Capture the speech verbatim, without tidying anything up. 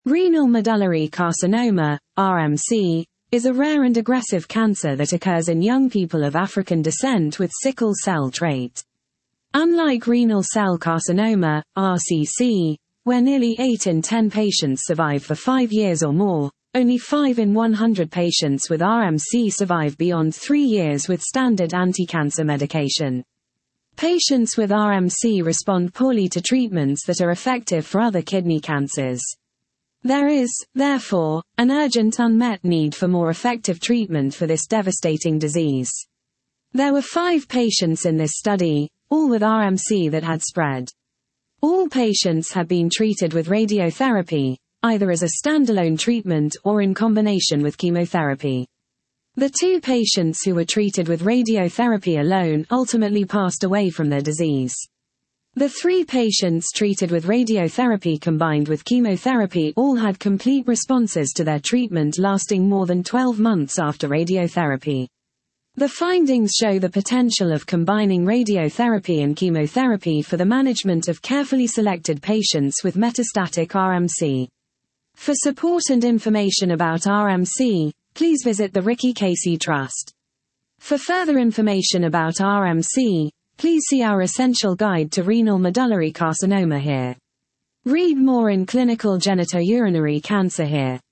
Renal medullary carcinoma, R M C, is a rare and aggressive cancer that occurs in young people of African descent with sickle cell trait. Unlike renal cell carcinoma, R C C, where nearly eight in ten patients survive for five years or more, only five in one hundred patients with R M C survive beyond three years with standard anti-cancer medication. Patients with R M C respond poorly to treatments that are effective for other kidney cancers. There is, therefore, an urgent unmet need for more effective treatment for this devastating disease. There were five patients in this study, all with R M C that had spread. All patients had been treated with radiotherapy, either as a standalone treatment or in combination with chemotherapy. The two patients who were treated with radiotherapy alone ultimately passed away from their disease. The three patients treated with radiotherapy combined with chemotherapy all had complete responses to their treatment lasting more than twelve months after radiotherapy. The findings show the potential of combining radiotherapy and chemotherapy for the management of carefully selected patients with metastatic R M C. For support and information about R M C, please visit the Ricky Casey Trust. For further information about R M C, please see our essential guide to renal medullary carcinoma here. Read more in clinical genitourinary cancer here.